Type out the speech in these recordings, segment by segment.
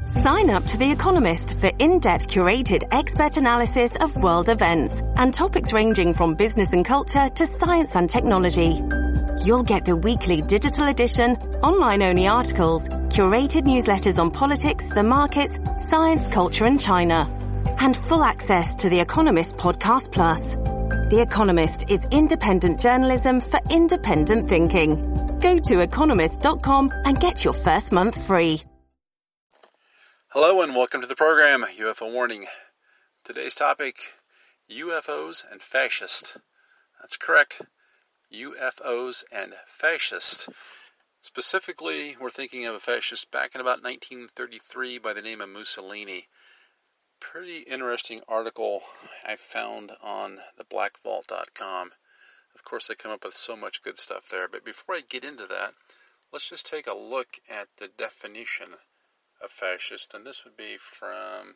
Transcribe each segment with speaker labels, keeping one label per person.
Speaker 1: Sign up to The Economist for in-depth curated expert analysis of world events and topics ranging from business and culture to science and technology. You'll get the weekly digital edition, online-only articles, curated newsletters on politics, the markets, science, culture and China, and full access to The Economist Podcast Plus. The Economist is independent journalism for independent thinking. Go to economist.com and get your first month free.
Speaker 2: Hello and welcome to the program, UFO Warning. Today's topic, UFOs and fascist. That's correct, UFOs and fascist. Specifically, we're thinking of a fascist back in about 1933 by the name of Mussolini. Pretty interesting article I found on theblackvault.com. Of course, they come up with so much good stuff there. But before I get into that, let's just take a look at the definition of fascist, and this would be from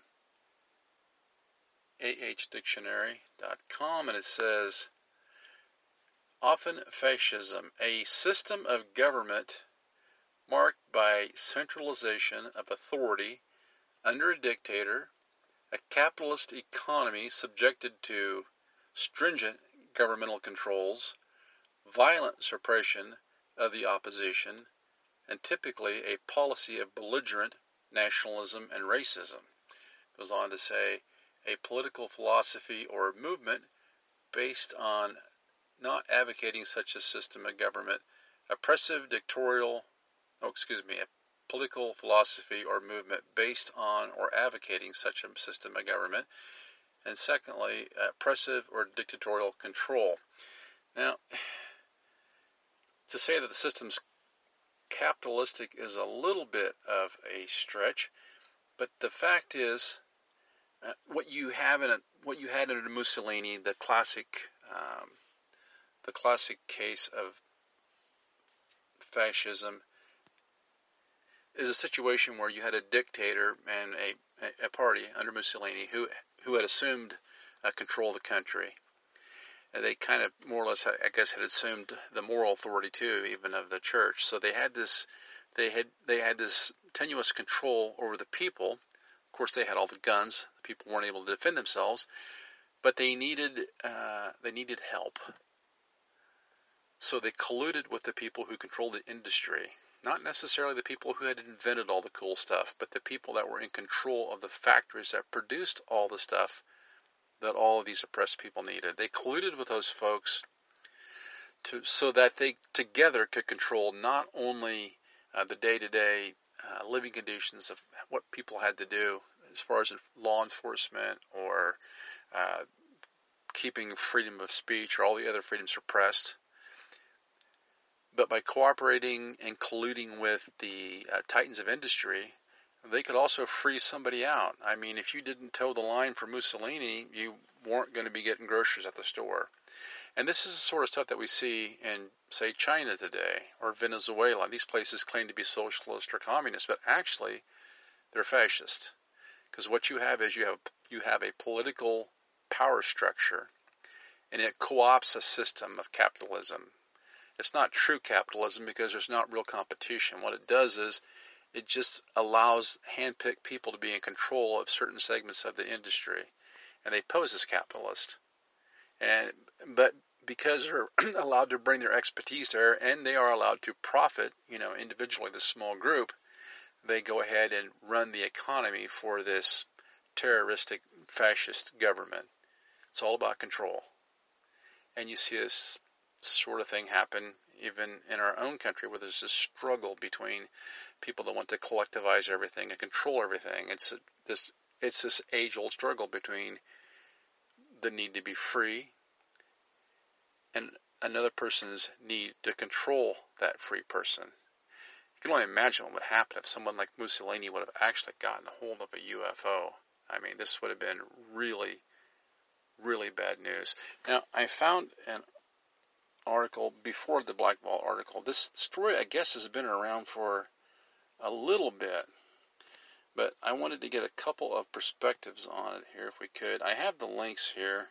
Speaker 2: ahdictionary.com, and it says, often fascism, a system of government marked by centralization of authority under a dictator, a capitalist economy subjected to stringent governmental controls, violent suppression of the opposition, and typically a policy of belligerent nationalism and racism. It goes on to say, a political philosophy or movement based on not advocating such a system of government, a political philosophy or movement based on or advocating such a system of government, and secondly, oppressive or dictatorial control. Now, to say that the system's capitalistic is a little bit of a stretch, but the fact is, what you had under Mussolini, the classic case of fascism, is a situation where you had a dictator and a party under Mussolini who had assumed control of the country. And they kind of more or less, I guess, had assumed the moral authority too, even of the church. So they had this tenuous control over the people. Of course, they had all the guns. The people weren't able to defend themselves, but they needed help. So they colluded with the people who controlled the industry. Not necessarily the people who had invented all the cool stuff, but the people that were in control of the factories that produced all the stuff that all of these oppressed people needed. They colluded with those folks so that they together could control not only the day-to-day living conditions of what people had to do as far as law enforcement or keeping freedom of speech or all the other freedoms suppressed, but by cooperating and colluding with the titans of industry, they could also free somebody out. I mean, if you didn't toe the line for Mussolini, you weren't going to be getting groceries at the store. And this is the sort of stuff that we see in, say, China today or Venezuela. These places claim to be socialist or communist, but actually they're fascist. Because what you have is you have a political power structure, and it co-opts a system of capitalism. It's not true capitalism because there's not real competition. What it does is it just allows hand-picked people to be in control of certain segments of the industry, and they pose as capitalist. But because they're allowed to bring their expertise there, and they are allowed to profit, individually, this small group, they go ahead and run the economy for this terroristic fascist government. It's all about control. And you see this sort of thing happen even in our own country, where there's this struggle between people that want to collectivize everything and control everything. It's this age-old struggle between the need to be free and another person's need to control that free person. You can only imagine what would happen if someone like Mussolini would have actually gotten a hold of a UFO. I mean, this would have been really, really bad news. Now, I found an article before the Black Vault article. This story, I guess, has been around for a little bit, but I wanted to get a couple of perspectives on it here if we could. I have the links here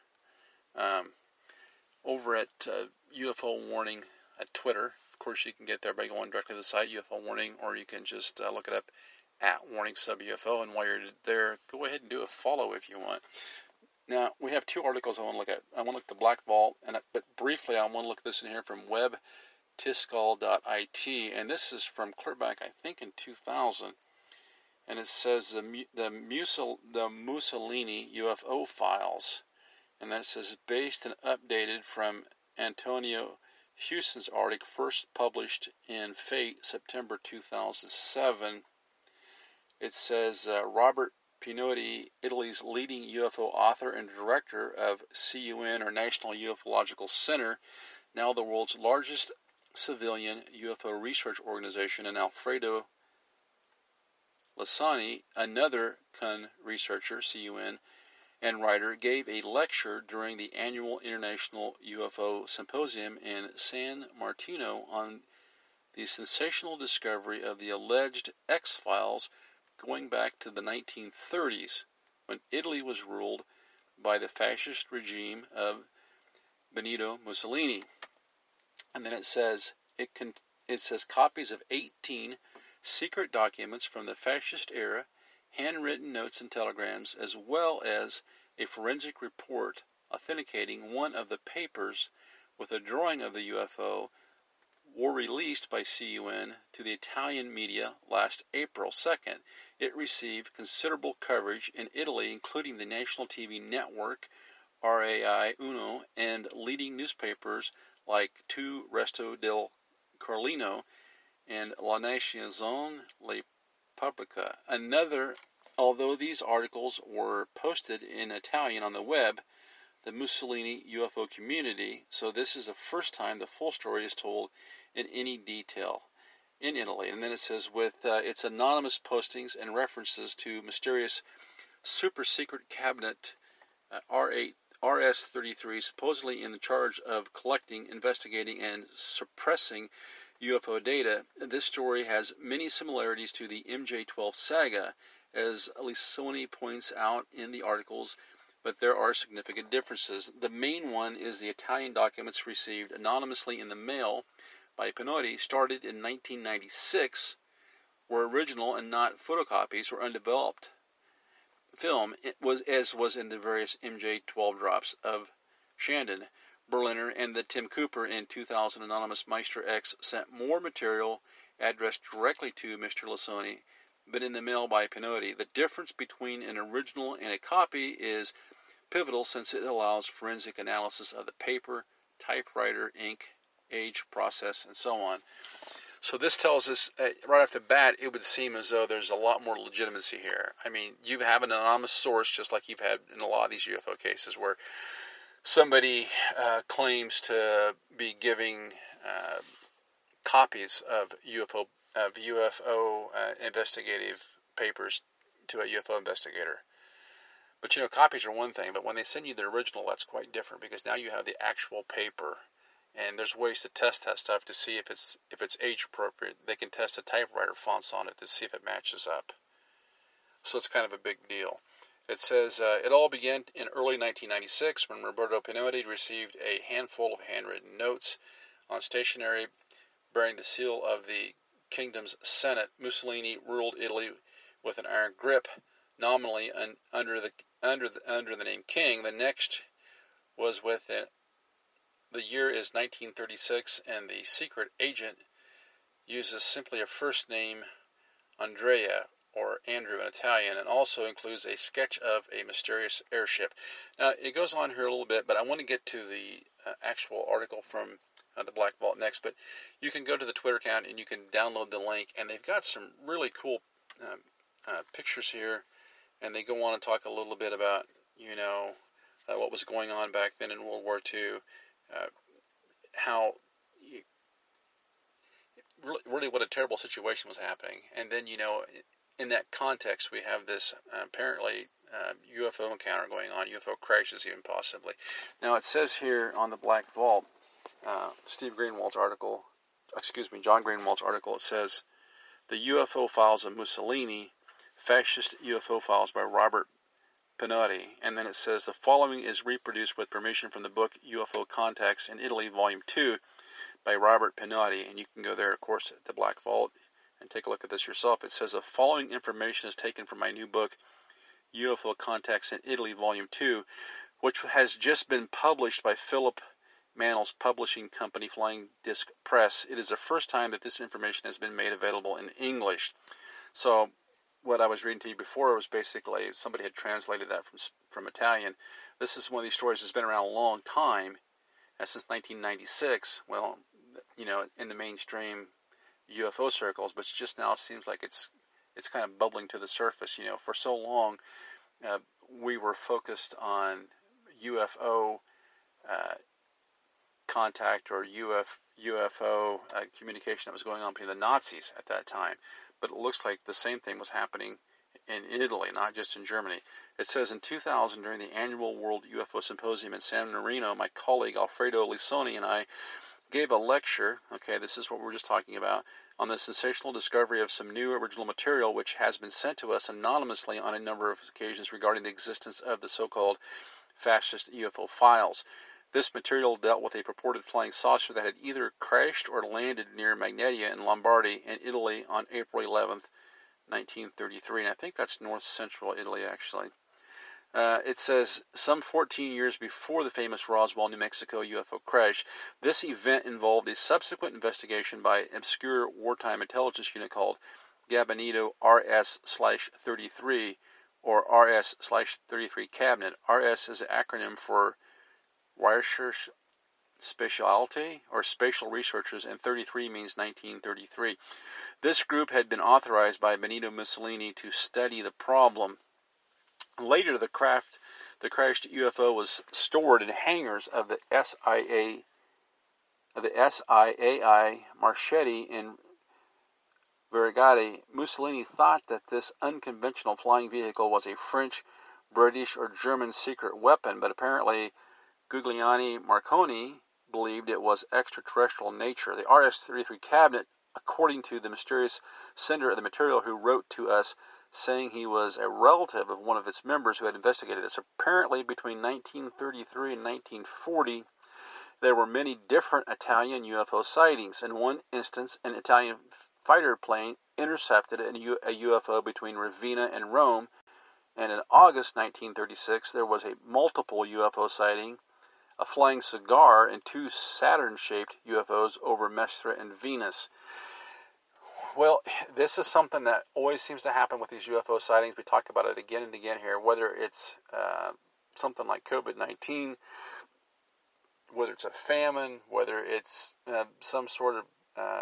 Speaker 2: over at UFO Warning at Twitter. Of course, you can get there by going directly to the site, UFO Warning, or you can just look it up @WarningSubUFO. And while you're there, go ahead and do a follow if you want. Now, we have two articles I want to look at. I want to look at the Black Vault, but briefly, I want to look at this in here from webtiscall.it, and this is from clear back, I think, in 2000, and it says the Mussolini UFO files, and then it says based and updated from Antonio Houston's article, first published in Fate, September 2007. It says Robert Pinotti, Italy's leading UFO author and director of CUN, or National Ufological Center, now the world's largest civilian UFO research organization, and Alfredo Lasani, another CUN researcher, CUN, and writer, gave a lecture during the annual International UFO Symposium in San Martino on the sensational discovery of the alleged X-Files going back to the 1930s, when Italy was ruled by the fascist regime of Benito Mussolini. And then it says copies of 18 secret documents from the fascist era, handwritten notes and telegrams, as well as a forensic report authenticating one of the papers with a drawing of the UFO, were released by CUN to the Italian media last April 2nd. It received considerable coverage in Italy, including the national TV network RAI Uno and leading newspapers like Tu Resto del Carlino and La Nazione Repubblica. Although these articles were posted in Italian on the web, the Mussolini UFO community, so this is the first time the full story is told in any detail in Italy. And then it says, with its anonymous postings and references to mysterious super-secret cabinet RS-33, supposedly in the charge of collecting, investigating, and suppressing UFO data, this story has many similarities to the MJ-12 saga, as Lasani points out in the articles, but there are significant differences. The main one is the Italian documents received anonymously in the mail by Pinotti, started in 1996, were original and not photocopies or undeveloped film, as was in the various MJ-12 drops of Shandon, Berliner, and the Tim Cooper in 2000 anonymous Meister X sent more material addressed directly to Mr. Lasani, but in the mail by Pinotti. The difference between an original and a copy is pivotal, since it allows forensic analysis of the paper, typewriter, ink, age, process, and so on. So this tells us, right off the bat, it would seem as though there's a lot more legitimacy here. I mean, you have an anonymous source, just like you've had in a lot of these UFO cases, where somebody claims to be giving copies of UFO investigative papers to a UFO investigator. But copies are one thing, but when they send you the original, that's quite different, because now you have the actual paper, and there's ways to test that stuff to see if it's age appropriate. They can test the typewriter fonts on it to see if it matches up. So it's kind of a big deal. It says, it all began in early 1996 when Roberto Pinotti received a handful of handwritten notes on stationery bearing the seal of the kingdom's Senate. Mussolini ruled Italy with an iron grip, nominally under the name King. The next was with it. The year is 1936, and the secret agent uses simply a first name, Andrea, or Andrew in Italian, and also includes a sketch of a mysterious airship. Now, it goes on here a little bit, but I want to get to the actual article from the Black Vault next. But you can go to the Twitter account and you can download the link, and they've got some really cool pictures here, and they go on and talk a little bit about, what was going on back then in World War II, how really what a terrible situation was happening. And then, in that context, we have this apparently UFO encounter going on, UFO crashes even possibly. Now, it says here on the Black Vault, John Greenwald's article, it says, The UFO Files of Mussolini, Fascist UFO Files by Robert Pinotti. And then it says, the following is reproduced with permission from the book UFO Contacts in Italy, Volume 2, by Robert Pinotti. And you can go there, of course, at the Black Vault, and take a look at this yourself. It says, the following information is taken from my new book, UFO Contacts in Italy, Volume 2, which has just been published by Philip Mannel's publishing company, Flying Disc Press. It is the first time that this information has been made available in English. So what I was reading to you before was basically somebody had translated that from Italian. This is one of these stories that's been around a long time, since 1996. Well, in the mainstream UFO circles, but just now it seems like it's kind of bubbling to the surface. For so long we were focused on UFO contact or UFO communication that was going on between the Nazis at that time. But it looks like the same thing was happening in Italy, not just in Germany. It says in 2000, during the annual World UFO Symposium in San Marino, my colleague Alfredo Lisoni and I gave a lecture, okay, this is what we were just talking about, on the sensational discovery of some new original material which has been sent to us anonymously on a number of occasions regarding the existence of the so-called fascist UFO files. This material dealt with a purported flying saucer that had either crashed or landed near Magnesia in Lombardy in Italy on April 11th, 1933. And I think that's north-central Italy, actually. It says, some 14 years before the famous Roswell, New Mexico UFO crash, this event involved a subsequent investigation by an obscure wartime intelligence unit called Gabinetto RS-33 or RS-33 Cabinet. RS is an acronym for Recherche Spéciale, or Spatial Researchers, and 33 means 1933. This group had been authorized by Benito Mussolini to study the problem. Later, the crashed UFO was stored in hangars of the SIAI Marchetti in Verigati. Mussolini thought that this unconventional flying vehicle was a French, British, or German secret weapon, but apparently Guglielmo Marconi believed it was extraterrestrial in nature. The RS-33 Cabinet, according to the mysterious sender of the material who wrote to us saying he was a relative of one of its members who had investigated this. Apparently, between 1933 and 1940, there were many different Italian UFO sightings. In one instance, an Italian fighter plane intercepted a UFO between Ravenna and Rome, and in August 1936, there was a multiple UFO sighting, a flying cigar, and two Saturn-shaped UFOs over Mestra and Venus. Well, this is something that always seems to happen with these UFO sightings. We talk about it again and again here, whether it's something like COVID-19, whether it's a famine, whether it's some sort of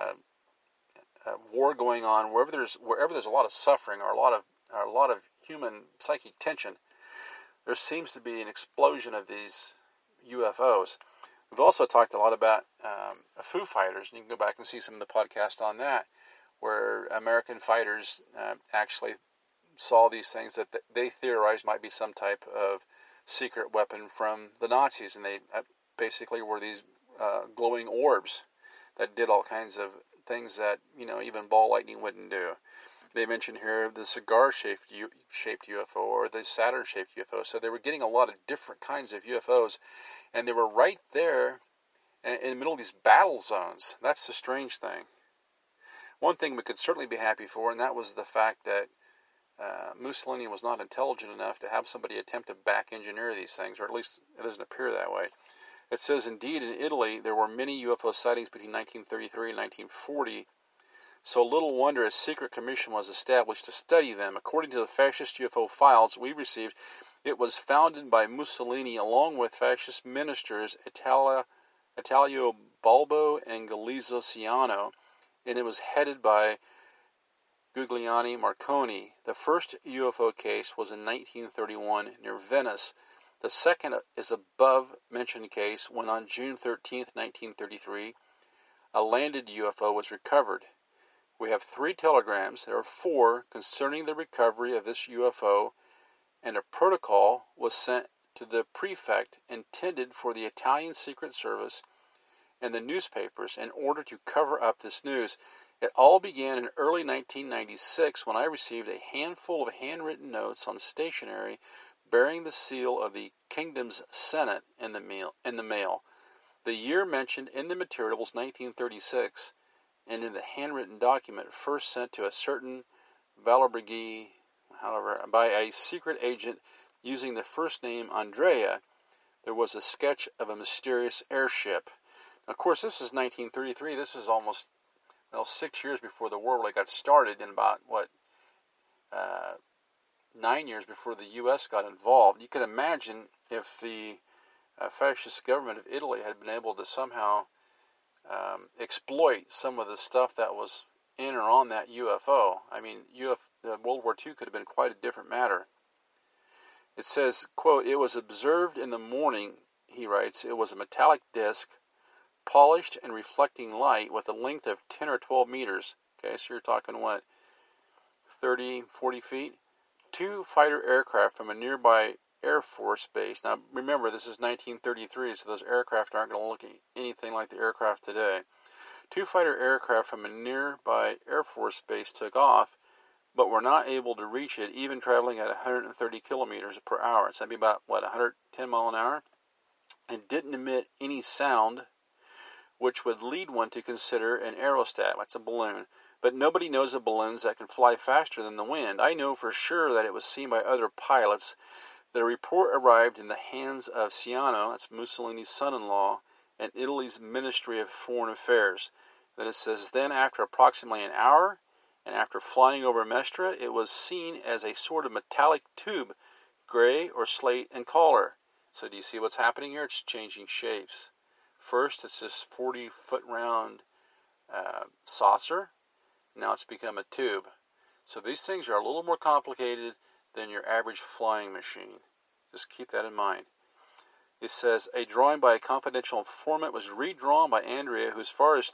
Speaker 2: war going on, wherever there's a lot of suffering or a lot of human psychic tension, there seems to be an explosion of these UFOs. We've also talked a lot about Foo Fighters, and you can go back and see some of the podcast on that, where American fighters actually saw these things that they theorized might be some type of secret weapon from the Nazis, and they basically were these glowing orbs that did all kinds of things that even ball lightning wouldn't do. They mentioned here the cigar-shaped UFO or the Saturn-shaped UFO. So they were getting a lot of different kinds of UFOs, and they were right there in the middle of these battle zones. That's the strange thing. One thing we could certainly be happy for, and that was the fact that Mussolini was not intelligent enough to have somebody attempt to back-engineer these things, or at least it doesn't appear that way. It says, indeed, in Italy, there were many UFO sightings between 1933 and 1940, so little wonder a secret commission was established to study them. According to the fascist UFO files we received, it was founded by Mussolini along with fascist ministers Italio Balbo and Galeazzo Ciano, and it was headed by Guglielmo Marconi. The first UFO case was in 1931 near Venice. The second is above-mentioned case when on June 13, 1933, a landed UFO was recovered. We have 3 telegrams, there are 4, concerning the recovery of this UFO, and a protocol was sent to the prefect intended for the Italian Secret Service and the newspapers in order to cover up this news. It all began in early 1996 when I received a handful of handwritten notes on stationery bearing the seal of the Kingdom's Senate in the mail. The year mentioned in the material was 1936, and in the handwritten document first sent to a certain Valobrigi, however, by a secret agent using the first name Andrea, there was a sketch of a mysterious airship. Now, of course, this is 1933. This is almost 6 years before the war really got started, and about 9 years before the U.S. got involved. You can imagine if the fascist government of Italy had been able to somehow exploit some of the stuff that was in or on that UFO. I mean, World War II could have been quite a different matter. It says, quote, "It was observed in the morning," he writes, "it was a metallic disc, polished and reflecting light with a length of 10 or 12 meters. Okay, so you're talking 30, 40 feet? 2 fighter aircraft from a nearby Air Force base." Now, remember, this is 1933, so those aircraft aren't going to look anything like the aircraft today. 2 fighter aircraft from a nearby Air Force base took off, but were not able to reach it, even traveling at 130 kilometers per hour. So that'd be about, 110 mile an hour? And didn't emit any sound, which would lead one to consider an aerostat. That's a balloon. But nobody knows of balloons that can fly faster than the wind. I know for sure that it was seen by other pilots. The report arrived in the hands of Ciano, that's Mussolini's son-in-law, and Italy's Ministry of Foreign Affairs. Then it says, then after approximately an hour, and after flying over Mestre, it was seen as a sort of metallic tube, gray or slate in color. So do you see what's happening here? It's changing shapes. First, it's this 40-foot round saucer. Now it's become a tube. So these things are a little more complicated than your average flying machine. Just keep that in mind. It says, a drawing by a confidential informant was redrawn by Andrea, who as far as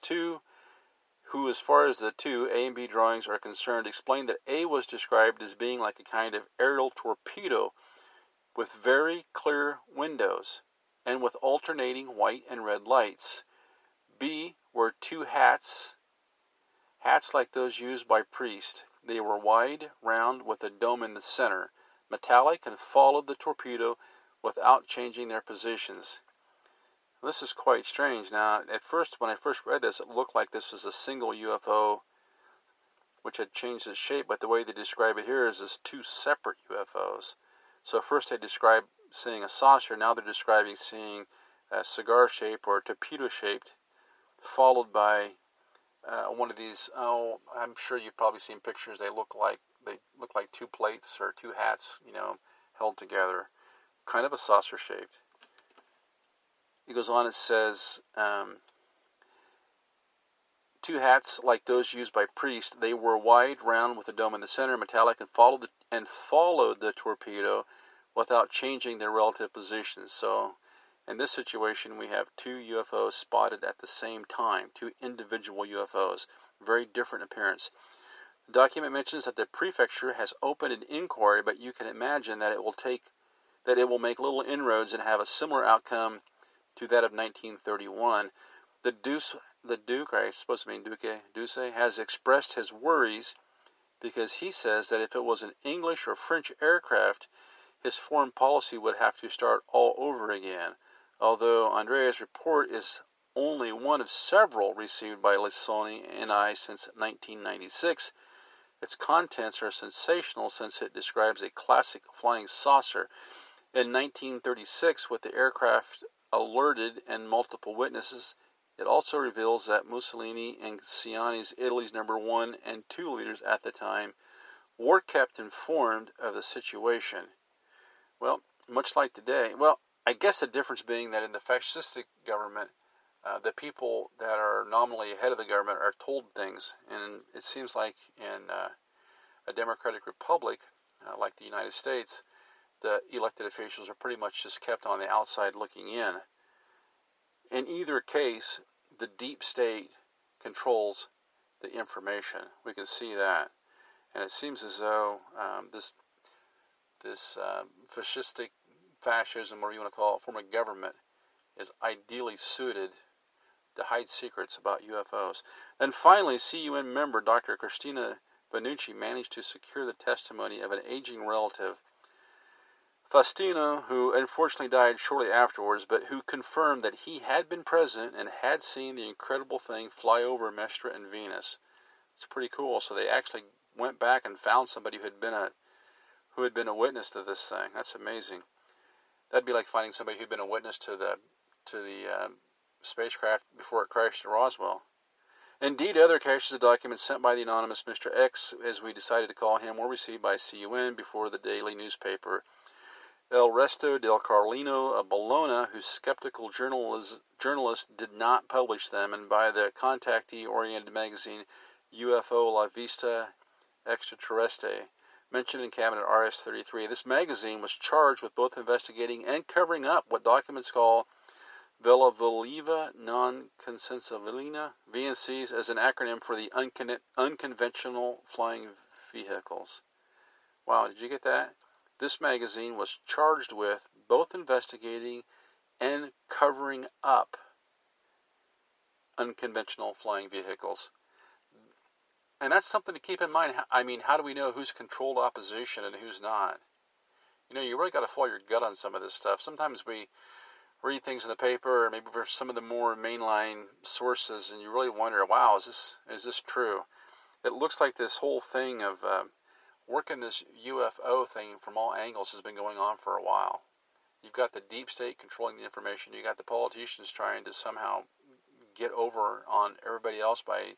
Speaker 2: the two A and B drawings are concerned, explained that A was described as being like a kind of aerial torpedo with very clear windows and with alternating white and red lights. B were 2 hats like those used by priests. They were wide, round, with a dome in the center, metallic, and followed the torpedo without changing their positions. This is quite strange. Now, at first, when I first read this, it looked like this was a single UFO which had changed its shape, but the way they describe it here is as 2 separate UFOs. So first they described seeing a saucer, now they're describing seeing a cigar-shaped or torpedo-shaped, followed by one of these, I'm sure you've probably seen pictures. They look like 2 plates or 2 hats, held together, kind of a saucer shaped. It goes on. It says 2 hats like those used by priests. They were wide, round, with a dome in the center, metallic, and followed the torpedo without changing their relative positions. So in this situation, we have 2 UFOs spotted at the same time, 2 individual UFOs, very different appearance. The document mentions that the prefecture has opened an inquiry, but you can imagine that it will make little inroads and have a similar outcome to that of 1931. The Duke, I suppose to mean Duce, has expressed his worries because he says that if it was an English or French aircraft, his foreign policy would have to start all over again. Although Andrea's report is only one of several received by Lissoni and I since 1996, its contents are sensational since it describes a classic flying saucer. In 1936, with the aircraft alerted and multiple witnesses, it also reveals that Mussolini and Ciani's Italy's number 1 and 2 leaders at the time were kept informed of the situation. Well, much like today, I guess the difference being that in the fascistic government, the people that are nominally ahead of the government are told things, and it seems like in a democratic republic like the United States, the elected officials are pretty much just kept on the outside looking in. In either case, the deep state controls the information. We can see that, and it seems as though this fascism, whatever you want to call it, form of government, is ideally suited to hide secrets about UFOs. And finally, CUN member Dr. Cristina Benucci managed to secure the testimony of an aging relative Faustino, who unfortunately died shortly afterwards, but who confirmed that he had been present and had seen the incredible thing fly over Mestra and Venus. It's pretty cool. So they actually went back and found somebody who had been a witness to this thing. That's amazing. That'd be like finding somebody who'd been a witness to the spacecraft before it crashed at Roswell. Indeed, other caches of documents sent by the anonymous Mr. X, as we decided to call him, were received by CUN before the daily newspaper El Resto del Carlino of Bologna, whose skeptical journalist did not publish them, and by the contactee-oriented magazine UFO La Vista Extraterrestre, mentioned in Cabinet RS-33. This magazine was charged with both investigating and covering up what documents call Vela Voliva Non Consensibilina, VNCs, as an acronym for the Unconventional Flying Vehicles. Wow, did you get that? This magazine was charged with both investigating and covering up unconventional flying vehicles. And that's something to keep in mind. I mean, how do we know who's controlled opposition and who's not? You know, you really got to follow your gut on some of this stuff. Sometimes we read things in the paper, or maybe for some of the more mainline sources, and you really wonder, wow, is this true? It looks like this whole thing of working this UFO thing from all angles has been going on for a while. You've got the deep state controlling the information. You got the politicians trying to somehow get over on everybody else by,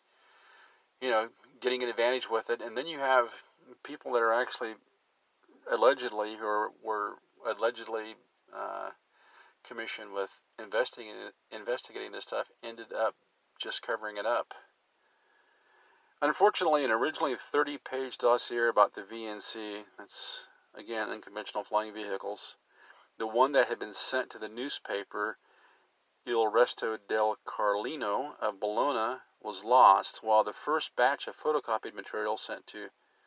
Speaker 2: getting an advantage with it. And then you have people that are actually allegedly, were allegedly commissioned with investigating this stuff, ended up just covering it up. Unfortunately, an originally 30-page dossier about the VNC, that's, again, unconventional flying vehicles, the one that had been sent to the newspaper Il Resto del Carlino of Bologna was lost, while the first batch of photocopied material sent to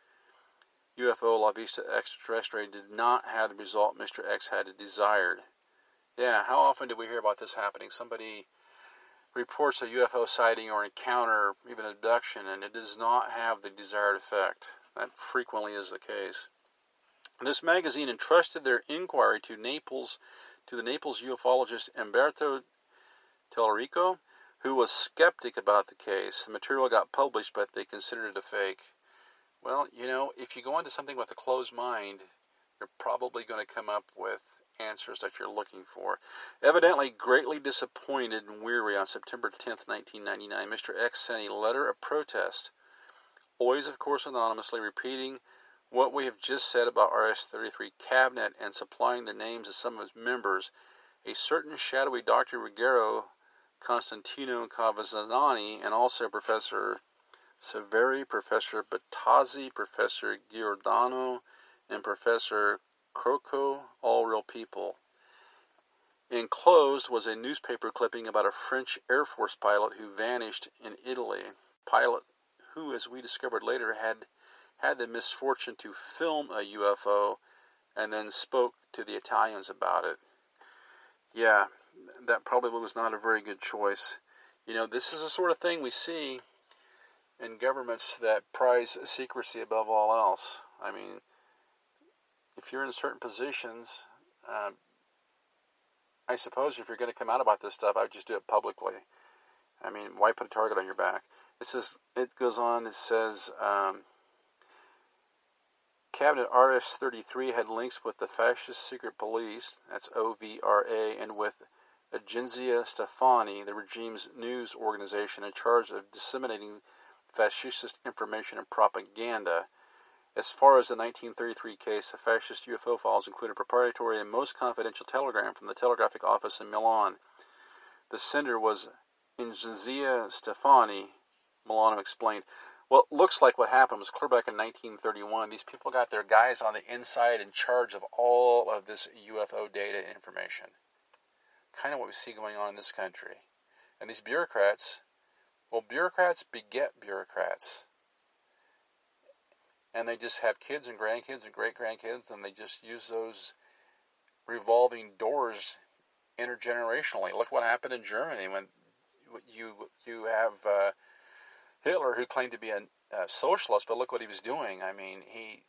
Speaker 2: UFO La Vista Extraterrestre did not have the result Mr. X had desired. Yeah, how often do we hear about this happening? Somebody reports a UFO sighting or encounter, even abduction, and it does not have the desired effect. That frequently is the case. This magazine entrusted their inquiry to the Naples ufologist Umberto Tellerico, who was skeptic about the case. The material got published, but they considered it a fake. Well, if you go into something with a closed mind, you're probably going to come up with answers that you're looking for. Evidently greatly disappointed and weary, on September 10th, 1999, Mr. X sent a letter of protest, always, of course, anonymously, repeating what we have just said about RS-33 Cabinet and supplying the names of some of its members. A certain shadowy Dr. Ruggero Constantino Cavazzani, and also Professor Severi, Professor Battazzi, Professor Giordano, and Professor Croco, all real people. Enclosed was a newspaper clipping about a French Air Force pilot who vanished in Italy. Pilot who, as we discovered later, had the misfortune to film a UFO and then spoke to the Italians about it. Yeah, that probably was not a very good choice. This is the sort of thing we see in governments that prize secrecy above all else. I mean, if you're in certain positions, I suppose if you're going to come out about this stuff, I would just do it publicly. I mean, why put a target on your back? It says, Cabinet RS-33 had links with the fascist secret police, that's OVRA, and with Agenzia Stefani, the regime's news organization in charge of disseminating fascist information and propaganda. As far as the 1933 case, the fascist UFO files included a proprietary and most confidential telegram from the telegraphic office in Milan. The sender was Agenzia Stefani, Milano explained. Well, it looks like what happened was clear back in 1931. These people got their guys on the inside in charge of all of this UFO data information. Kind of what we see going on in this country. And these bureaucrats beget bureaucrats. And they just have kids and grandkids and great-grandkids, and they just use those revolving doors intergenerationally. Look what happened in Germany when you have Hitler, who claimed to be a socialist, but look what he was doing. I mean,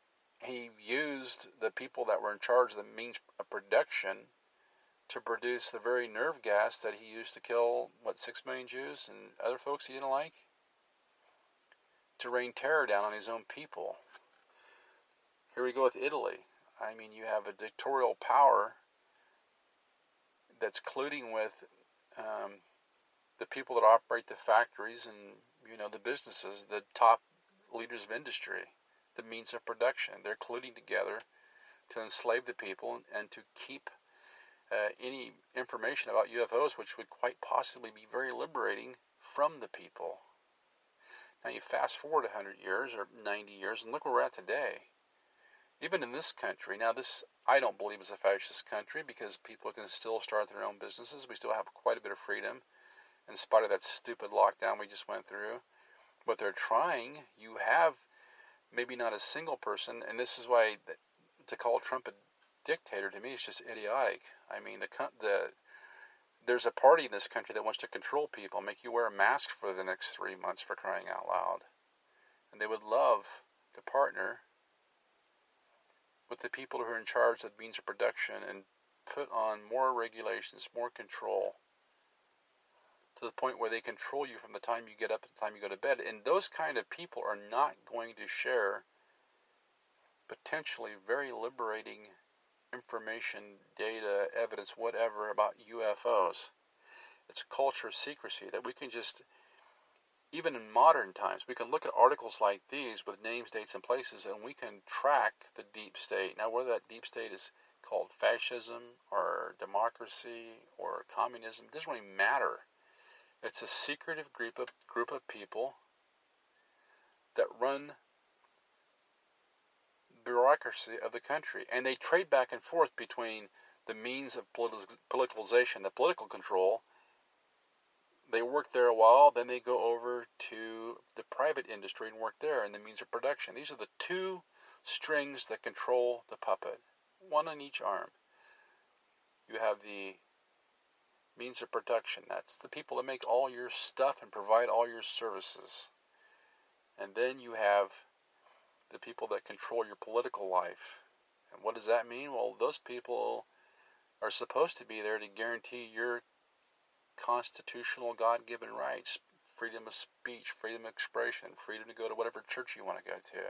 Speaker 2: he used the people that were in charge of the means of production to produce the very nerve gas that he used to kill, 6 million Jews and other folks he didn't like? To rain terror down on his own people. Here we go with Italy. I mean, you have a dictatorial power that's colluding with the people that operate the factories and, the businesses, the top leaders of industry, the means of production. They're colluding together to enslave the people and to keep any information about UFOs, which would quite possibly be very liberating, from the people. Now you fast forward 100 years or 90 years, and look where we're at today. Even in this country, now this I don't believe is a fascist country, because people can still start their own businesses. We still have quite a bit of freedom in spite of that stupid lockdown we just went through. But they're trying. You have maybe not a single person, and this is why to call Trump a dictator to me is just idiotic. I mean, there's a party in this country that wants to control people, make you wear a mask for the next 3 months, for crying out loud. And they would love to partner with the people who are in charge of the means of production and put on more regulations, more control, to the point where they control you from the time you get up to the time you go to bed. And those kind of people are not going to share potentially very liberating information, data, evidence, whatever, about UFOs. It's a culture of secrecy that we can just, even in modern times, we can look at articles like these with names, dates, and places, and we can track the deep state. Now, whether that deep state is called fascism or democracy or communism, it doesn't really matter. It's a secretive group of people that run the bureaucracy of the country, and they trade back and forth between the means of politicalization, the political control. They work there a while, then they go over to the private industry and work there in the means of production. These are the two strings that control the puppet, one on each arm. You have the means of production. That's the people that make all your stuff and provide all your services. And then you have the people that control your political life. And what does that mean? Well, those people are supposed to be there to guarantee your constitutional God-given rights, freedom of speech, freedom of expression, freedom to go to whatever church you want to go to.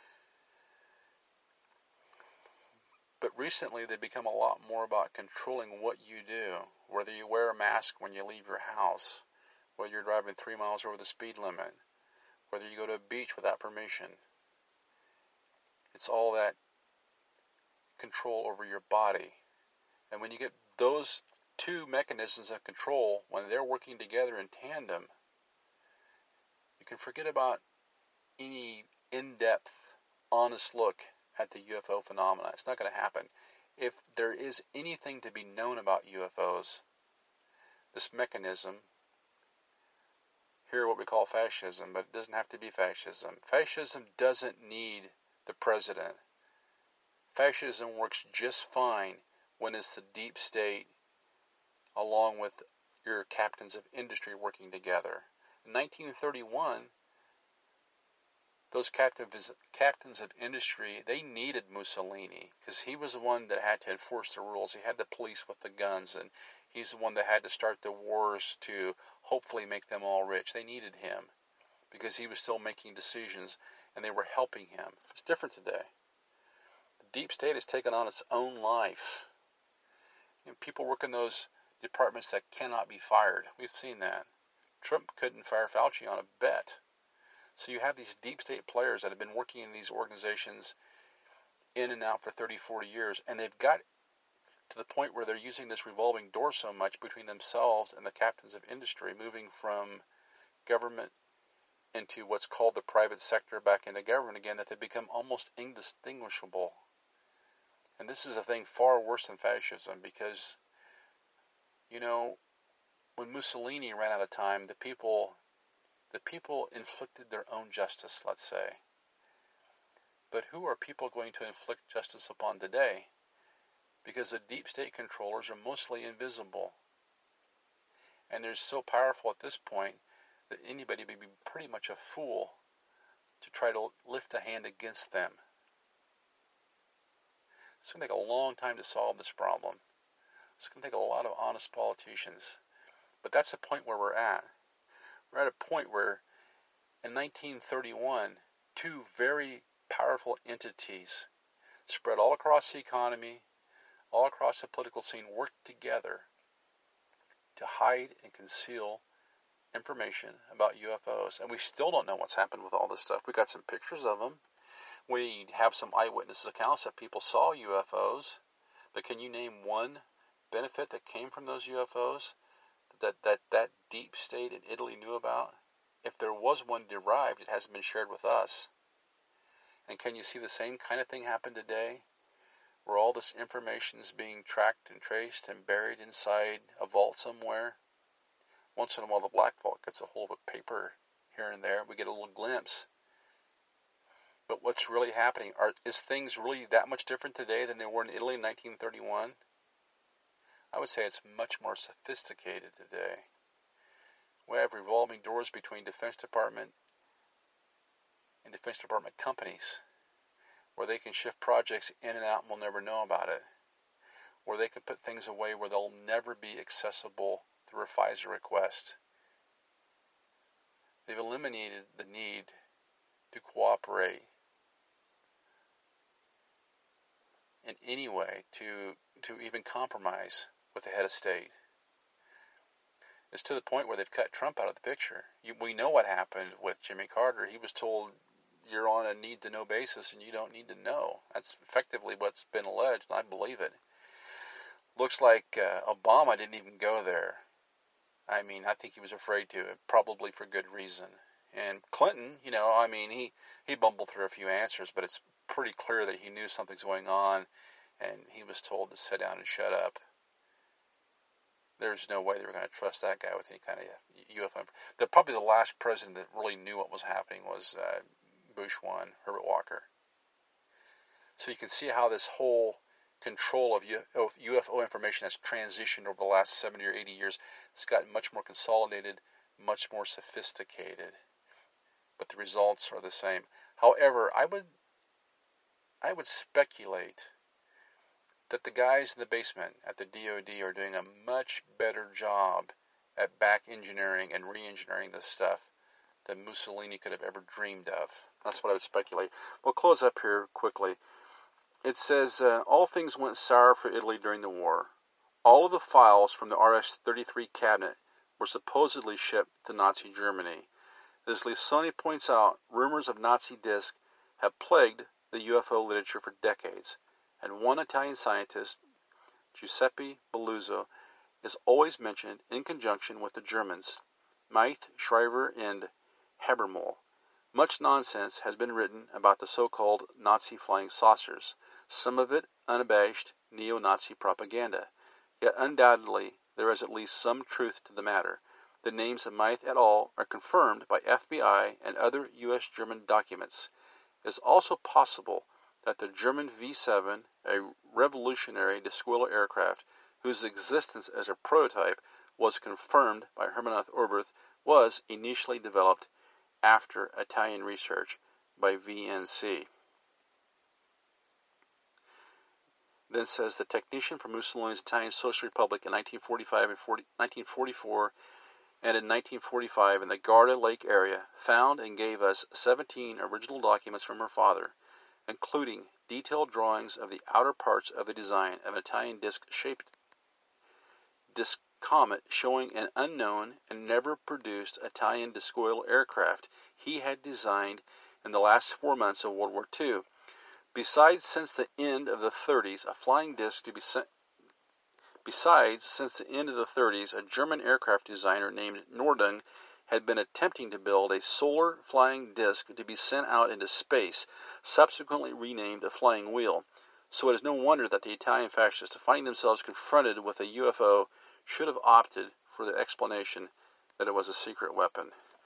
Speaker 2: But recently they've become a lot more about controlling what you do, whether you wear a mask when you leave your house, whether you're driving 3 miles over the speed limit, whether you go to a beach without permission. It's all that control over your body. And when you get those two mechanisms of control, when they're working together in tandem, you can forget about any in-depth, honest look at the UFO phenomena. It's not going to happen. If there is anything to be known about UFOs, this mechanism, here what we call fascism, but it doesn't have to be fascism. Fascism doesn't need the president. Fascism works just fine when it's the deep state along with your captains of industry working together. In 1931, those captains of industry, they needed Mussolini because he was the one that had to enforce the rules. He had the police with the guns, and he's the one that had to start the wars to hopefully make them all rich. They needed him because he was still making decisions, and they were helping him. It's different today. The deep state has taken on its own life. People work in those departments that cannot be fired. We've seen that. Trump couldn't fire Fauci on a bet. So you have these deep state players that have been working in these organizations in and out for 30, 40 years, and they've got to the point where they're using this revolving door so much between themselves and the captains of industry, moving from government into what's called the private sector, back into government again, that they become almost indistinguishable. And this is a thing far worse than fascism, because, when Mussolini ran out of time, the people inflicted their own justice, let's say. But who are people going to inflict justice upon today? Because the deep state controllers are mostly invisible. And they're so powerful at this point that anybody would be pretty much a fool to try to lift a hand against them. It's going to take a long time to solve this problem. It's going to take a lot of honest politicians. But that's the point where we're at. We're at a point where in 1931, two very powerful entities spread all across the economy, all across the political scene, worked together to hide and conceal information about UFOs. And we still don't know what's happened with all this stuff. We got some pictures of them. We have some eyewitness accounts that people saw UFOs. But can you name one benefit that came from those UFOs that deep state in Italy knew about? If there was one derived, it hasn't been shared with us. And can you see the same kind of thing happen today, where all this information is being tracked and traced and buried inside a vault somewhere? Once in a while, the Black Vault gets a hold of a paper here and there. We get a little glimpse. But what's really happening? Is things really that much different today than they were in Italy in 1931? I would say it's much more sophisticated today. We have revolving doors between Defense Department and Defense Department companies, where they can shift projects in and out and we'll never know about it. Where they can put things away where they'll never be accessible through a FISA request. They've eliminated the need to cooperate in any way to even compromise with the head of state. It's to the point where they've cut Trump out of the picture. We know what happened with Jimmy Carter. He was told, you're on a need-to-know basis and you don't need to know. That's effectively what's been alleged, and I believe it. Looks like Obama didn't even go there. I mean, I think he was afraid to, probably for good reason. And Clinton, he bumbled through a few answers, but it's pretty clear that he knew something's going on, and he was told to sit down and shut up. There's no way they were going to trust that guy with any kind of UFO. Probably the last president that really knew what was happening was Bush 1, Herbert Walker. So you can see how this whole control of UFO information has transitioned over the last 70 or 80 years. It's gotten much more consolidated, much more sophisticated. But the results are the same. However, I would speculate that the guys in the basement at the DOD are doing a much better job at back engineering and re-engineering this stuff than Mussolini could have ever dreamed of. That's what I would speculate. We'll close up here quickly. It says, all things went sour for Italy during the war. All of the files from the RS-33 cabinet were supposedly shipped to Nazi Germany. As Lissoni points out, rumors of Nazi discs have plagued the UFO literature for decades, and one Italian scientist, Giuseppe Belluzzo, is always mentioned in conjunction with the Germans, Meithe, Shriver, and Habermohl. Much nonsense has been written about the so-called Nazi flying saucers, some of it unabashed neo-Nazi propaganda. Yet undoubtedly there is at least some truth to the matter. The names of Meithe et al. Are confirmed by FBI and other U.S.-German documents. It is also possible that the German V-7, a revolutionary desquiller aircraft whose existence as a prototype was confirmed by Hermann Oberth, was initially developed after Italian research by VNC. Then says the technician from Mussolini's Italian Social Republic in 1945 and 1944 and in 1945 in the Garda Lake area found and gave us 17 original documents from her father, including detailed drawings of the outer parts of the design of an Italian disc-shaped disc comet showing an unknown and never produced Italian desquiller aircraft he had designed in the last 4 months of World War II. Besides, since the end of the 30s, a German aircraft designer named Nordung had been attempting to build a solar flying disc to be sent out into space, subsequently renamed a flying wheel. So it is no wonder that the Italian fascists, finding themselves confronted with a UFO, should have opted for the explanation that it was a secret weapon.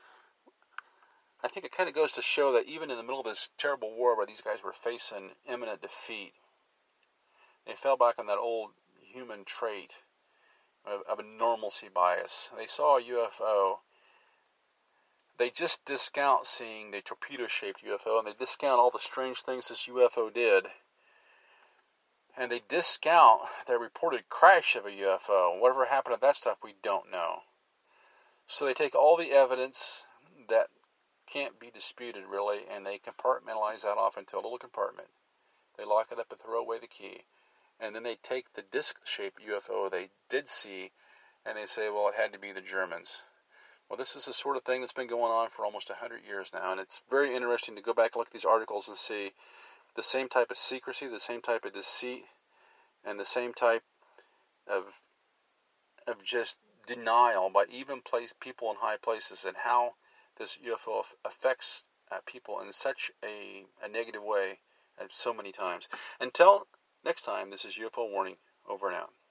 Speaker 2: I think it kind of goes to show that even in the middle of this terrible war where these guys were facing imminent defeat, they fell back on that old human trait of a normalcy bias. They saw a UFO. They just discount seeing the torpedo-shaped UFO, and they discount all the strange things this UFO did. And they discount the reported crash of a UFO. Whatever happened to that stuff, we don't know. So they take all the evidence that can't be disputed, really, and they compartmentalize that off into a little compartment. They lock it up and throw away the key. And then they take the disc-shaped UFO they did see, and they say, well, it had to be the Germans. Well, this is the sort of thing that's been going on for almost 100 years now, and it's very interesting to go back and look at these articles and see the same type of secrecy, the same type of deceit, and the same type of just denial by even people in high places, and how this UFO affects people in such a negative way so many times. Until next time, this is UFO Warning, over and out.